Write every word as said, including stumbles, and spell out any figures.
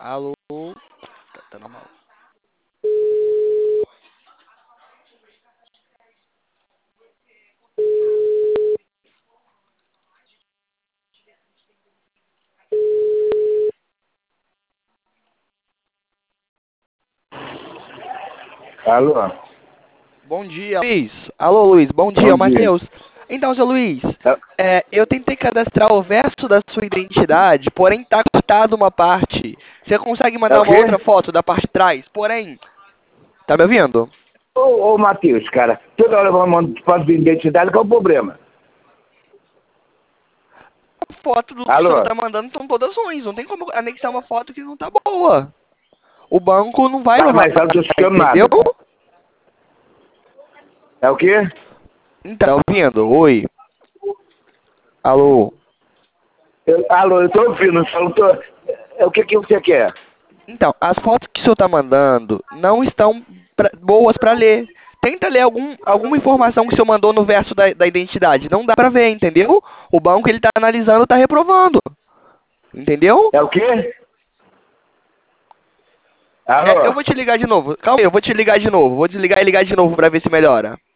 Alô? Tá, tá normal. Alô? Bom dia, Luiz. Alô, Luiz. Bom dia, Bom é o dia. Matheus. Então, seu Luiz, É, é, eu tentei cadastrar o verso da sua identidade, porém tá cortado uma parte. Você consegue é mandar o uma outra quê? foto da parte de trás? Porém, tá me ouvindo? Ô, ô Matheus, cara, toda hora eu mando foto de identidade, qual o problema? A foto do que o senhor Alô? tá mandando são todas ruins. Não tem como anexar uma foto que não tá boa. O banco não vai Tá, levar, mas eu não tô escutando entendeu? nada. É o quê? Então, tá ouvindo? Oi. Alô? Eu, alô, eu tô ouvindo, só não tô... É, o que que você quer? Então, as fotos que o senhor está mandando não estão pra- boas para ler. Tenta ler algum, alguma informação que o senhor mandou no verso da, da identidade. Não dá para ver, entendeu? O banco ele está analisando, está reprovando. Entendeu? É o quê? É, eu Alô? vou te ligar de novo. Calma aí, eu vou te ligar de novo. Vou desligar e ligar de novo para ver se melhora.